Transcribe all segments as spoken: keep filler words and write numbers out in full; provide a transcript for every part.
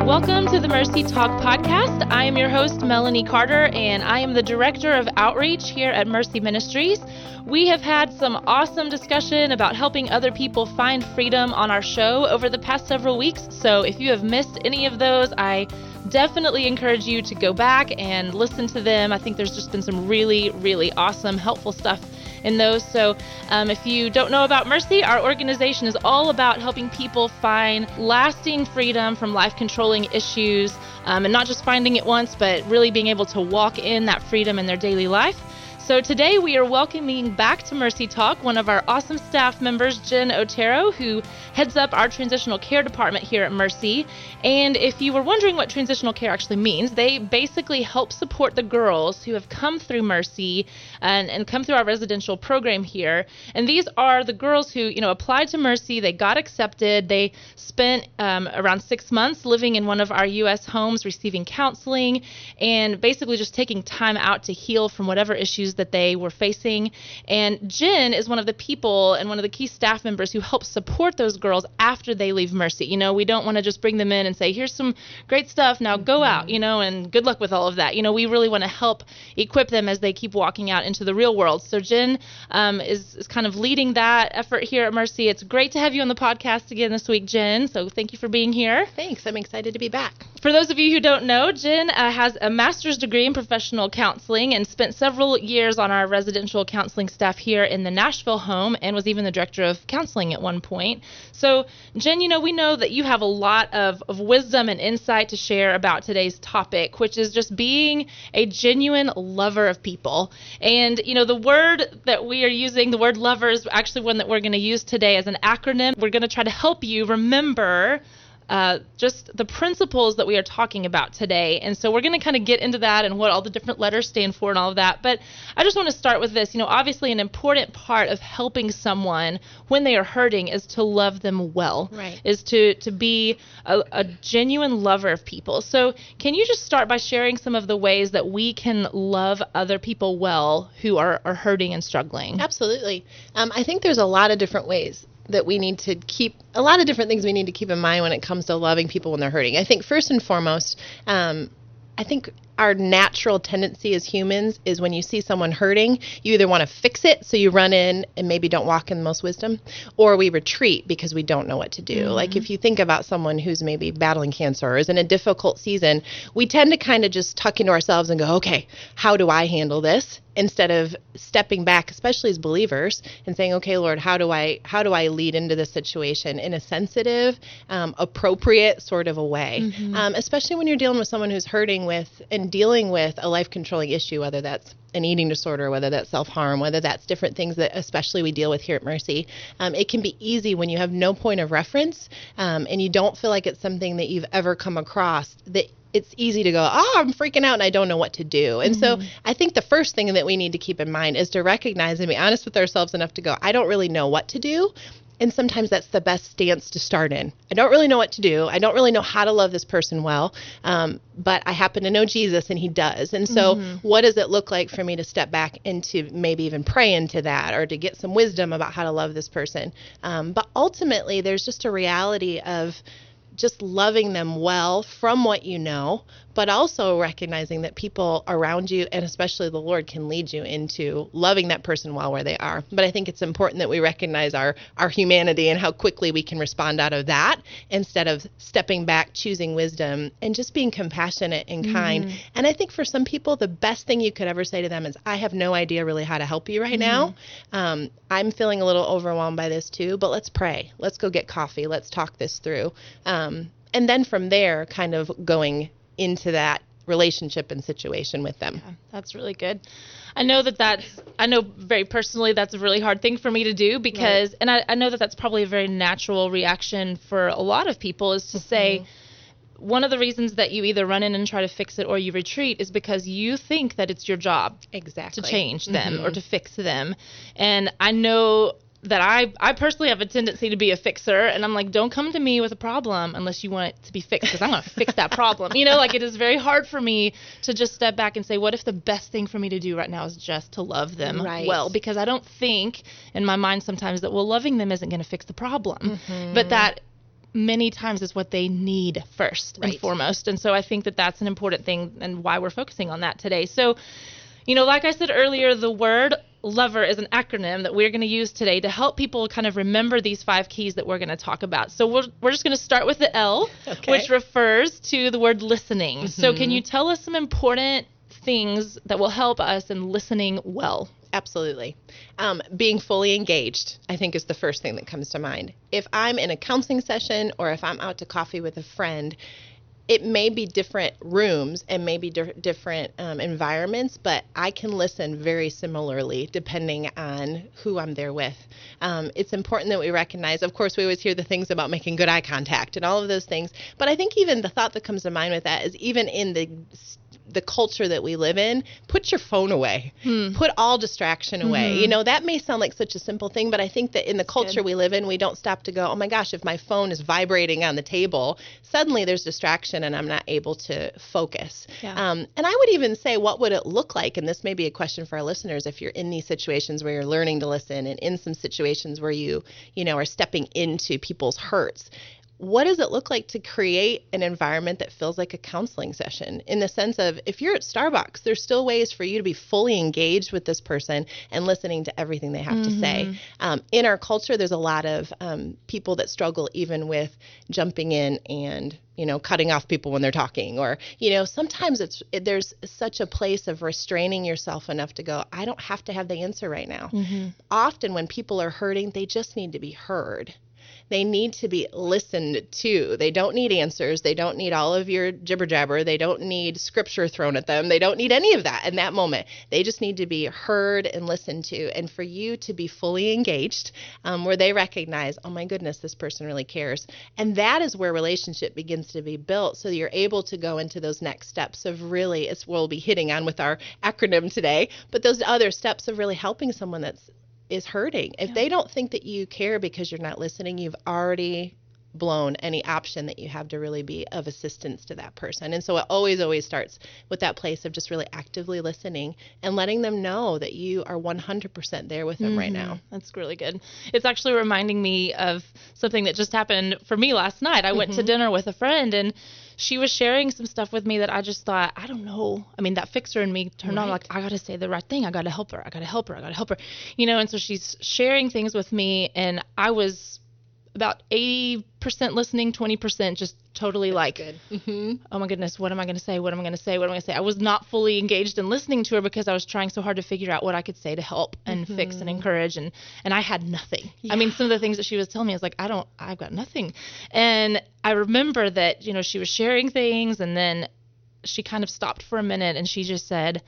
Welcome to the Mercy Talk podcast. I am your host, Melanie Carter, and I am the Director of Outreach here at Mercy Ministries. We have had some awesome discussion about helping other people find freedom on our show over the past several weeks. So if you have missed any of those, I definitely encourage you to go back and listen to them. I think there's just been some really, really awesome, helpful stuff in those. So um, if you don't know about Mercy, our organization is all about helping people find lasting freedom from life-controlling issues, um, and not just finding it once, but really being able to walk in that freedom in their daily life. So today we are welcoming back to Mercy Talk one of our awesome staff members, Jen Otero, who heads up our transitional care department here at Mercy. And if you were wondering what transitional care actually means, they basically help support the girls who have come through Mercy and, and come through our residential program here. And these are the girls who, you know, applied to Mercy, they got accepted, they spent um, around six months living in one of our U S homes, receiving counseling, and basically just taking time out to heal from whatever issues that they were facing. And Jen is one of the people and one of the key staff members who helps support those girls after they leave Mercy. You know, we don't want to just bring them in and say, here's some great stuff, now go out, you know, and good luck with all of that. You know, we really want to help equip them as they keep walking out into the real world. So Jen um, is, is kind of leading that effort here at Mercy. It's great to have you on the podcast again this week, Jen. So thank you for being here. Thanks. I'm excited to be back. For those of you who don't know, Jen uh, has a master's degree in professional counseling and spent several years on our residential counseling staff here in the Nashville home and was even the director of counseling at one point. So, Jen, you know, we know that you have a lot of, of wisdom and insight to share about today's topic, which is just being a genuine lover of people. And, you know, the word that we are using, the word lover, is actually one that we're going to use today as an acronym. We're going to try to help you remember Uh, just the principles that we are talking about today. And so we're going to kind of get into that and what all the different letters stand for and all of that. But I just want to start with this. You know, obviously an important part of helping someone when they are hurting is to love them well, right. is to, to be a, a genuine lover of people. So can you just start by sharing some of the ways that we can love other people well who are, are hurting and struggling? Absolutely. Um, I think there's a lot of different ways that we need to keep, a lot of different things we need to keep in mind when it comes to loving people when they're hurting. I think first and foremost, um, I think our natural tendency as humans is when you see someone hurting, you either want to fix it, so you run in and maybe don't walk in the most wisdom, or we retreat because we don't know what to do. Mm-hmm. Like if you think about someone who's maybe battling cancer or is in a difficult season, we tend to kind of just tuck into ourselves and go, okay, how do I handle this? Instead of stepping back, especially as believers, and saying, okay, Lord, how do I how do I lead into this situation in a sensitive, um, appropriate sort of a way? Mm-hmm. Um, especially when you're dealing with someone who's hurting with and dealing with a life-controlling issue, whether that's an eating disorder, whether that's self-harm, whether that's different things that especially we deal with here at Mercy. Um, it can be easy when you have no point of reference um, and you don't feel like it's something that you've ever come across, that it's easy to go, oh, I'm freaking out and I don't know what to do. And mm-hmm. so I think the first thing that we need to keep in mind is to recognize and be honest with ourselves enough to go, I don't really know what to do. And sometimes that's the best stance to start in. I don't really know what to do. I don't really know how to love this person well, um, but I happen to know Jesus and he does. And so mm-hmm. what does it look like for me to step back and to maybe even pray into that or to get some wisdom about how to love this person? Um, but ultimately, there's just a reality of just loving them well from what you know, but also recognizing that people around you, and especially the Lord, can lead you into loving that person well where they are. But I think it's important that we recognize our, our humanity and how quickly we can respond out of that instead of stepping back, choosing wisdom, and just being compassionate and kind. Mm-hmm. And I think for some people, the best thing you could ever say to them is, I have no idea really how to help you right mm-hmm. now. Um, I'm feeling a little overwhelmed by this too, but let's pray. Let's go get coffee. Let's talk this through. Um, and then from there, kind of going into that relationship and situation with them. Yeah, that's really good. I know that that's, I know very personally that's a really hard thing for me to do because, right. and I, I know that that's probably a very natural reaction for a lot of people is to mm-hmm. say, one of the reasons that you either run in and try to fix it or you retreat is because you think that it's your job exactly to change them mm-hmm. or to fix them. And I know that I, I personally have a tendency to be a fixer, and I'm like, don't come to me with a problem unless you want it to be fixed, because I'm going to fix that problem. You know, like it is very hard for me to just step back and say, what if the best thing for me to do right now is just to love them right. well? Because I don't think in my mind sometimes that, well, loving them isn't going to fix the problem. Mm-hmm. But that many times is what they need first Right. and foremost. And so I think that that's an important thing and why we're focusing on that today. So, you know, like I said earlier, the word LOVER is an acronym that we're going to use today to help people kind of remember these five keys that we're going to talk about. So we're, we're just going to start with the L, Okay. which refers to the word listening. Mm-hmm. So can you tell us some important things that will help us in listening well? Absolutely. Um, being fully engaged, I think, is the first thing that comes to mind. If I'm in a counseling session or if I'm out to coffee with a friend, it may be different rooms and maybe di- different um, environments, but I can listen very similarly depending on who I'm there with. Um, it's important that we recognize, of course, we always hear the things about making good eye contact and all of those things, but I think even the thought that comes to mind with that is even in the the culture that we live in, put your phone away. Hmm. Put all distraction away. Mm-hmm. You know, that may sound like such a simple thing, but I think that in the culture Good. we live in, we don't stop to go, oh my gosh, if my phone is vibrating on the table, suddenly there's distraction and I'm not able to focus. Yeah. Um, and I would even say, what would it look like? And this may be a question for our listeners, if you're in these situations where you're learning to listen and in some situations where you, you know, are stepping into people's hurts. What does it look like to create an environment that feels like a counseling session, in the sense of, if you're at Starbucks, there's still ways for you to be fully engaged with this person and listening to everything they have mm-hmm. to say. Um, in our culture, there's a lot of um, people that struggle even with jumping in and, you know, cutting off people when they're talking, or, you know, sometimes it's it, there's such a place of restraining yourself enough to go, I don't have to have the answer right now. Mm-hmm. Often when people are hurting, they just need to be heard. They need to be listened to. They don't need answers. They don't need all of your jibber jabber. They don't need scripture thrown at them. They don't need any of that in that moment. They just need to be heard and listened to. And for you to be fully engaged, um, where they recognize, oh my goodness, this person really cares. And that is where relationship begins to be built. So you're able to go into those next steps of really, it's what we'll be hitting on with our acronym today, but those other steps of really helping someone that's is hurting. If yeah. they don't think that you care because you're not listening, you've already blown any option that you have to really be of assistance to that person. And so it always, always starts with that place of just really actively listening and letting them know that you are one hundred percent there with them mm-hmm. right now. That's really good. It's actually reminding me of something that just happened for me last night. I mm-hmm. went to dinner with a friend, and she was sharing some stuff with me that I just thought, I don't know. I mean, that fixer in me turned right. on, like, I got to say the right thing. I got to help her. I got to help her. I got to help her. You know, and so she's sharing things with me, and I was about eighty percent listening, twenty percent just totally That's like, mm-hmm. oh my goodness, what am I going to say? What am I going to say? What am I going to say? I was not fully engaged in listening to her because I was trying so hard to figure out what I could say to help and mm-hmm. fix and encourage. And, and I had nothing. Yeah. I mean, some of the things that she was telling me, I was like, I don't, I've got nothing. And I remember that, you know, she was sharing things, and then she kind of stopped for a minute and she just said,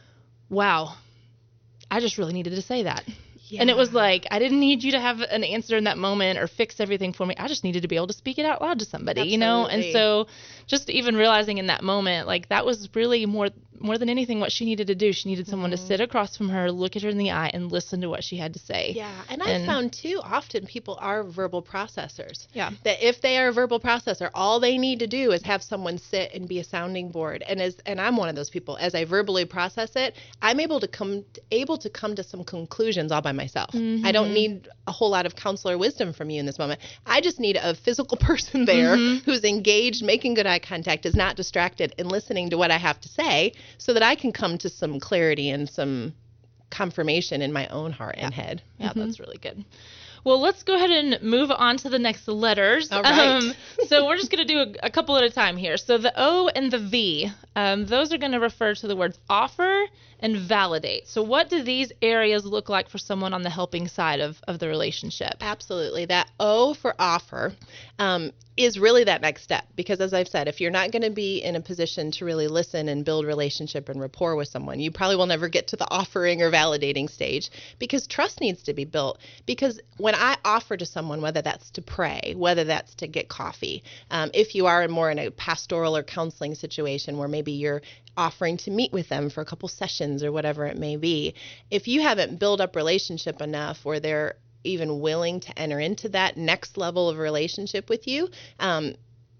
wow, I just really needed to say that. Yeah. And it was like, I didn't need you to have an answer in that moment or fix everything for me. I just needed to be able to speak it out loud to somebody, Absolutely. You know? And so just even realizing in that moment, like, that was really more more than anything what she needed to do. She needed someone mm-hmm. to sit across from her, look at her in the eye, and listen to what she had to say. Yeah, and, and I found, too, often people are verbal processors. Yeah. That if they are a verbal processor, all they need to do is have someone sit and be a sounding board. And as and I'm one of those people. As I verbally process it, I'm able to come able to come to some conclusions all by myself. Mm-hmm. I don't need a whole lot of counselor wisdom from you in this moment. I just need a physical person there mm-hmm. who's engaged, making good eye contact, is not distracted, and listening to what I have to say, so that I can come to some clarity and some confirmation in my own heart yeah. and head. Yeah, mm-hmm. that's really good. Well, let's go ahead and move on to the next letters. All right. Um, so we're just going to do a, a couple at a time here. So the O and the V, um, those are going to refer to the words offer and validate. So what do these areas look like for someone on the helping side of, of the relationship? Absolutely. That O for offer um, is really that next step. Because as I've said, if you're not going to be in a position to really listen and build relationship and rapport with someone, you probably will never get to the offering or validating stage, because trust needs to be built. Because when I offer to someone, whether that's to pray, whether that's to get coffee, um, if you are more in a pastoral or counseling situation where maybe you're offering to meet with them for a couple sessions or whatever it may be, if you haven't built up relationship enough where they're even willing to enter into that next level of relationship with you, um,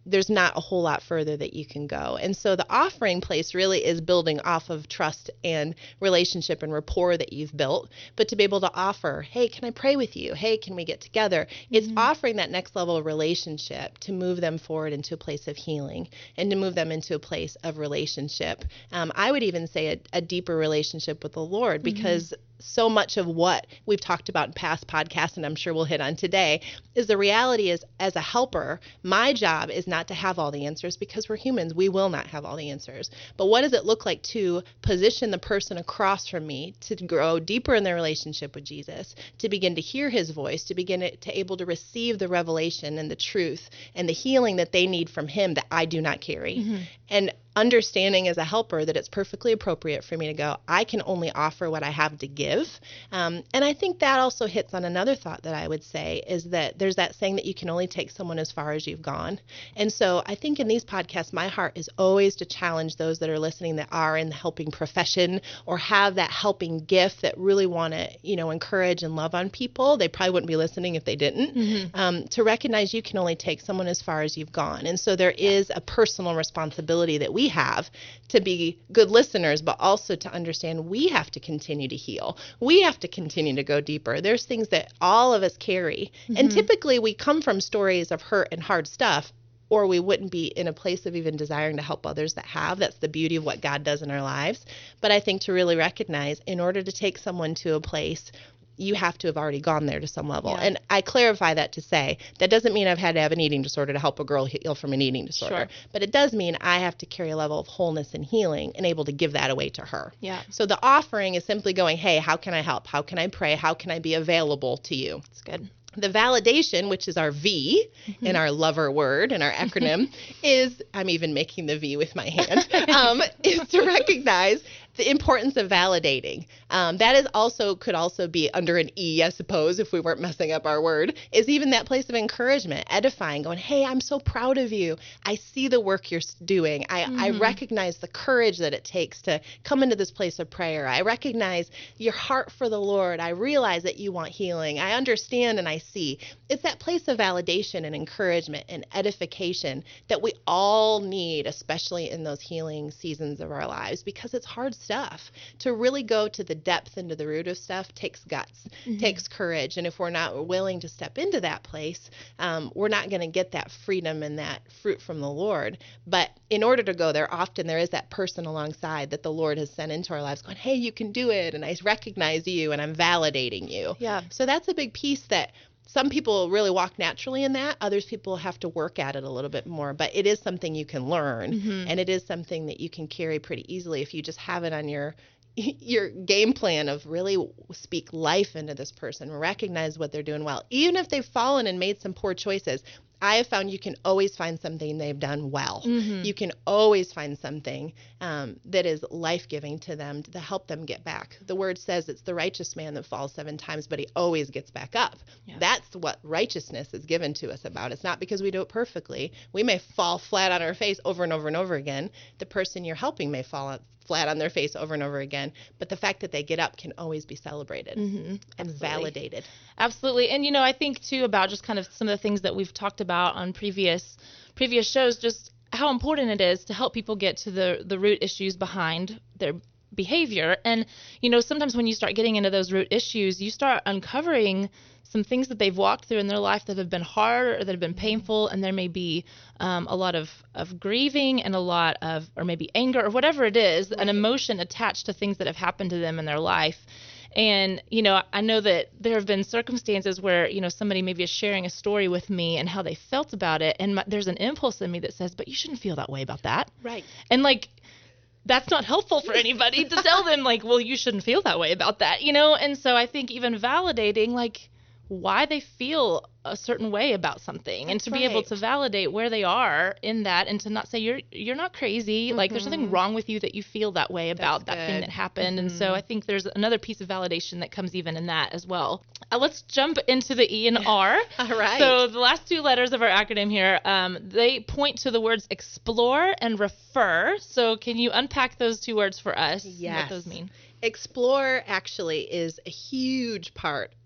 there's not a whole lot further that you can go. And so the offering place really is building off of trust and relationship and rapport that you've built. But to be able to offer, hey, can I pray with you? Hey, can we get together? Mm-hmm. It's offering that next level of relationship to move them forward into a place of healing and to move them into a place of relationship. Um, I would even say a, a deeper relationship with the Lord, because mm-hmm. so much of what we've talked about in past podcasts, and I'm sure we'll hit on today, is the reality is, as a helper, my job is not to have all the answers, because we're humans. We will not have all the answers. But what does it look like to position the person across from me to grow deeper in their relationship with Jesus, to begin to hear his voice, to begin to, to able to receive the revelation and the truth and the healing that they need from him that I do not carry. Mm-hmm. And understanding as a helper that it's perfectly appropriate for me to go, I can only offer what I have to give. Um, and I think that also hits on another thought that I would say is that there's that saying that you can only take someone as far as you've gone. And so I think in these podcasts, my heart is always to challenge those that are listening that are in the helping profession or have that helping gift that really want to, you know, encourage and love on people. They probably wouldn't be listening if they didn't. Mm-hmm. Um, to recognize you can only take someone as far as you've gone. And so there is a personal responsibility that we have to be good listeners, but also to understand we have to continue to heal. We have to continue to go deeper. There's things that all of us carry. Mm-hmm. And typically we come from stories of hurt and hard stuff, or we wouldn't be in a place of even desiring to help others that have. That's the beauty of what God does in our lives. But I think to really recognize, in order to take someone to a place, you have to have already gone there to some level. Yeah. And I clarify that to say, that doesn't mean I've had to have an eating disorder to help a girl heal from an eating disorder. Sure. But it does mean I have to carry a level of wholeness and healing and able to give that away to her. Yeah. So the offering is simply going, hey, how can I help? How can I pray? How can I be available to you? That's good. The validation, which is our V mm-hmm. in our lover word and our acronym, is, I'm even making the V with my hand, um, is to recognize the importance of validating. Um, that is also, could also be under an E, I suppose, if we weren't messing up our word, is even that place of encouragement, edifying, going, hey, I'm so proud of you. I see the work you're doing. I, mm-hmm. I recognize the courage that it takes to come into this place of prayer. I recognize your heart for the Lord. I realize that you want healing. I understand and I see. It's that place of validation and encouragement and edification that we all need, especially in those healing seasons of our lives, because it's hard stuff. To really go to the depth into the root of stuff takes guts, mm-hmm. takes courage. And if we're not willing to step into that place, um, we're not going to get that freedom and that fruit from the Lord. But in order to go there, often there is that person alongside that the Lord has sent into our lives going, hey, you can do it. And I recognize you and I'm validating you. Yeah. So that's a big piece that some people really walk naturally in that. Others people have to work at it a little bit more. But it is something you can learn. Mm-hmm. And it is something that you can carry pretty easily if you just have it on your your game plan of really speak life into this person, recognize what they're doing well. Even if they've fallen and made some poor choices, I have found you can always find something they've done well. Mm-hmm. You can always find something um, that is life-giving to them to help them get back. The word says it's the righteous man that falls seven times, but he always gets back up. Yeah. That's what righteousness is given to us about. It's not because we do it perfectly. We may fall flat on our face over and over and over again. The person you're helping may fall flat on their face over and over again, but the fact that they get up can always be celebrated mm-hmm. and validated. Absolutely. And, you know, I think, too, about just kind of some of the things that we've talked about on previous previous shows, just how important it is to help people get to the, the root issues behind their behavior. And, you know, sometimes when you start getting into those root issues, you start uncovering some things that they've walked through in their life that have been hard or that have been painful, and there may be um, a lot of, of grieving and a lot of, or maybe anger or whatever it is, right. an emotion attached to things that have happened to them in their life. And, you know, I know that there have been circumstances where, you know, somebody maybe is sharing a story with me and how they felt about it, and my, there's an impulse in me that says, but you shouldn't feel that way about that. Right. And, like, that's not helpful for anybody to tell them, like, well, you shouldn't feel that way about that, you know? And so I think even validating, like, why they feel a certain way about something. That's and to right. be able to validate where they are in that, and to not say you're you're not crazy, mm-hmm. like there's nothing wrong with you that you feel that way about That's that good. thing that happened. Mm-hmm. And so I think there's another piece of validation that comes even in that as well. Uh, let's jump into the E and R. All right. So the last two letters of our acronym here, um, they point to the words explore and refer. So can you unpack those two words for us? Yes. And what those mean? Explore actually is a huge part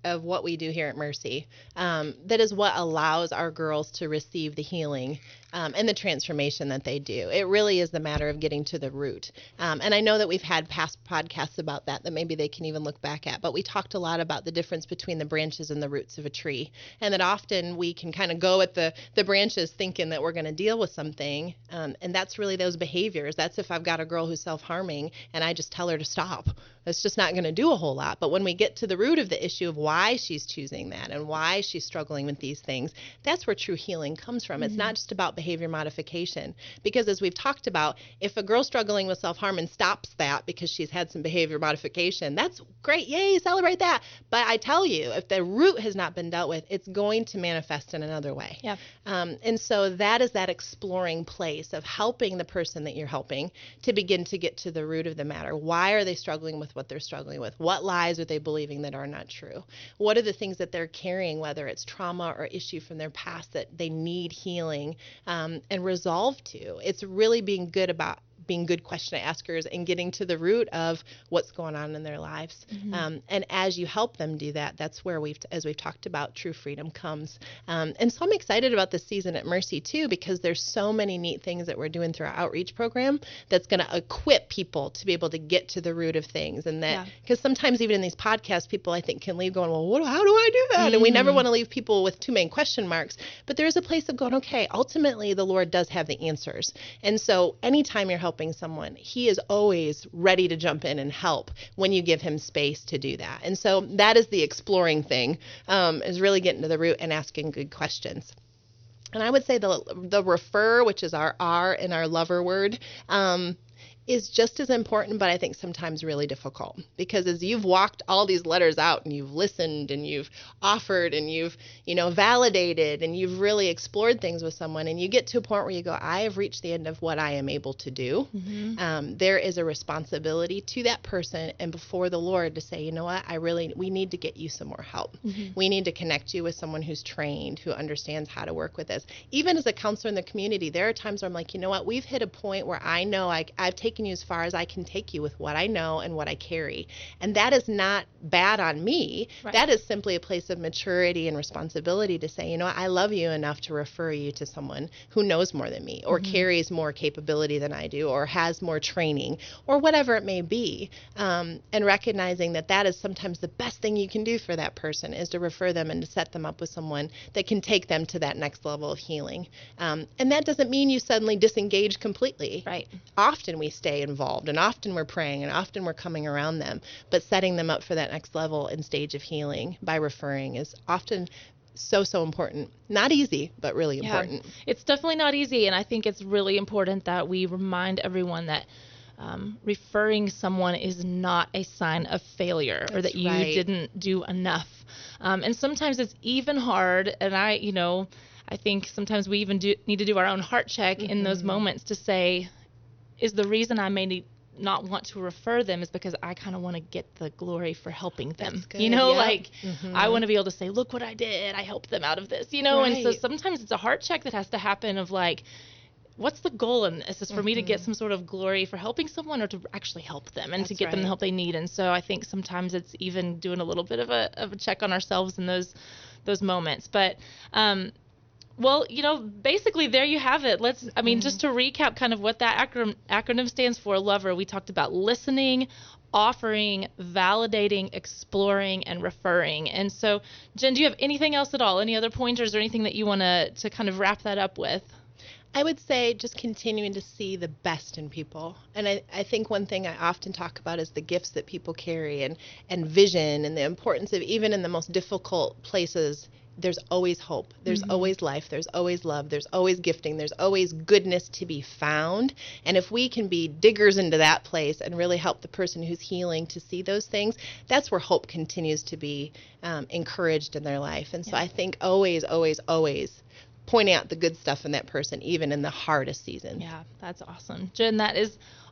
of what we do here at Mercy. Um, that is what allows our girls to receive the healing um, and the transformation that they do. It really is the matter of getting to the root. Um, and I know that we've had past podcasts about that that maybe they can even look back at, but we talked a lot about the difference between the branches and the roots of a tree, and that often we can kind of go at the, the branches thinking that we're going to deal with something, um, and that's really those behaviors. That's if I've got a girl who's self-harming and I just tell her to stop. It's just not going to do a whole lot. But when we get to the root of the issue of why she's choosing that and why she's struggling with these things, that's where true healing comes from. Mm-hmm. It's not just about behavior modification. Because as we've talked about, if a girl's struggling with self-harm and stops that because she's had some behavior modification, that's great. Yay, celebrate that. But I tell you, if the root has not been dealt with, it's going to manifest in another way. Yeah. Um, and so that is that exploring place of helping the person that you're helping to begin to get to the root of the matter. Why are they struggling with what they're struggling with? What lies are they believing that are not true? What are the things that they're carrying, whether it's trauma or issue from their past, that they need healing um, and resolve to? It's really being good about being good question askers and getting to the root of what's going on in their lives. Mm-hmm. Um, and as you help them do that, that's where we've, as we've talked about, true freedom comes. Um, and so I'm excited about this season at Mercy too, because there's so many neat things that we're doing through our outreach program that's going to equip people to be able to get to the root of things. And that, because yeah. sometimes even in these podcasts, people I think can leave going, well, what, how do I do that? Mm-hmm. And we never want to leave people with too many question marks, but there's a place of going, okay, ultimately the Lord does have the answers. And so anytime you're helping someone, he is always ready to jump in and help when you give him space to do that. And so that is the exploring thing, um, is really getting to the root and asking good questions. And I would say the the refer, which is our R in our lover word, um, is just as important, but I think sometimes really difficult, because as you've walked all these letters out and you've listened and you've offered and you've, you know, validated and you've really explored things with someone, and you get to a point where you go, I have reached the end of what I am able to do. Mm-hmm. Um, there is a responsibility to that person and before the Lord to say, you know what, I really, we need to get you some more help. Mm-hmm. We need to connect you with someone who's trained, who understands how to work with this. Even as a counselor in the community, there are times where I'm like, you know what, we've hit a point where I know I, I've taken you as far as I can take you with what I know and what I carry. And that is not bad on me. Right. That is simply a place of maturity and responsibility to say, you know, I love you enough to refer you to someone who knows more than me, or mm-hmm. carries more capability than I do, or has more training, or whatever it may be. Um, and recognizing that that is sometimes the best thing you can do for that person, is to refer them and to set them up with someone that can take them to that next level of healing. Um, and that doesn't mean you suddenly disengage completely. Right. Often we stay involved. And often we're praying, and often we're coming around them, but setting them up for that next level and stage of healing by referring is often so, so important. Not easy, but really yeah, important. It's definitely not easy, and I think it's really important that we remind everyone that um, referring someone is not a sign of failure. That's or that you right. didn't do enough. Um, and sometimes it's even hard, and I, you know, I think sometimes we even do need to do our own heart check mm-hmm. in those moments to say, is the reason I may need, not want to refer them is because I kind of want to get the glory for helping them. You know, yep. like mm-hmm. I want to be able to say, look what I did. I helped them out of this, you know? Right. And so sometimes it's a heart check that has to happen of like, what's the goal in this? Is for mm-hmm. me to get some sort of glory for helping someone, or to actually help them and That's to get right. them the help they need? And so I think sometimes it's even doing a little bit of a, of a check on ourselves in those, those moments. But, um, well, you know, basically there you have it. Let's, I mean, mm-hmm. just to recap kind of what that acronym, acronym stands for, LOVER, we talked about listening, offering, validating, exploring, and referring. And so, Jen, do you have anything else at all? Any other pointers or anything that you want to to kind of wrap that up with? I would say just continuing to see the best in people. And I, I think one thing I often talk about is the gifts that people carry, and, and vision, and the importance of, even in the most difficult places, there's always hope. There's mm-hmm. always life. There's always love. There's always gifting. There's always goodness to be found. And if we can be diggers into that place and really help the person who's healing to see those things, that's where hope continues to be um, encouraged in their life. And so yeah. I think always, always, always pointing out the good stuff in that person, even in the hardest seasons. Yeah, that's awesome. Jen, that is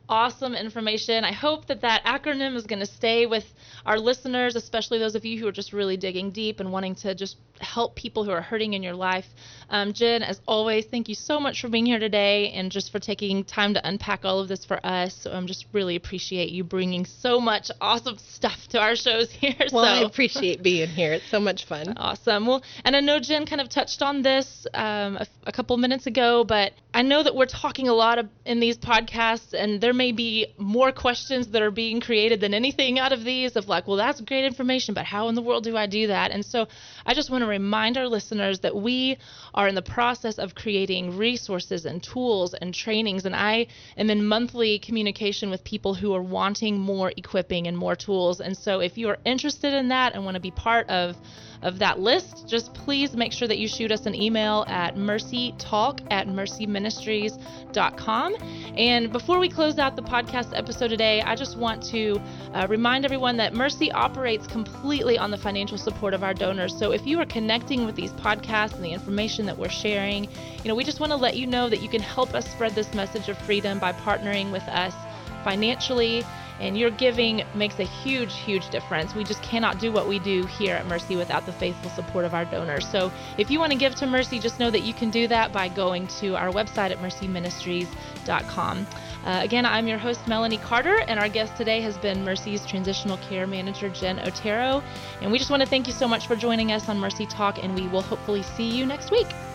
awesome information. I hope that that acronym is going to stay with our listeners, especially those of you who are just really digging deep and wanting to just help people who are hurting in your life. Um, Jen, as always, thank you so much for being here today and just for taking time to unpack all of this for us. So I'm just really appreciate you bringing so much awesome stuff to our shows here. Well, so. I appreciate being here. It's so much fun. Awesome. Well, and I know Jen kind of touched on this um, a, a couple minutes ago, but I know that we're talking a lot of, in these podcasts, and there may be more questions that are being created than anything out of these of like, well, that's great information, but how in the world do I do that? And so I just want to remind our listeners that we are in the process of creating resources and tools and trainings, and I am in monthly communication with people who are wanting more equipping and more tools. And so if you are interested in that and want to be part of of that list, just please make sure that you shoot us an email at mercytalk at mercyministries dot com. And before we close out the podcast episode today, I just want to uh, remind everyone that Mercy operates completely on the financial support of our donors. So if you are connecting with these podcasts and the information that we're sharing, you know, we just want to let you know that you can help us spread this message of freedom by partnering with us financially. And your giving makes a huge, huge difference. We just cannot do what we do here at Mercy without the faithful support of our donors. So if you want to give to Mercy, just know that you can do that by going to our website at mercy ministries dot com. Uh, again, I'm your host, Melanie Carter, and our guest today has been Mercy's Transitional Care Manager, Jen Otero. And we just want to thank you so much for joining us on Mercy Talk, and we will hopefully see you next week.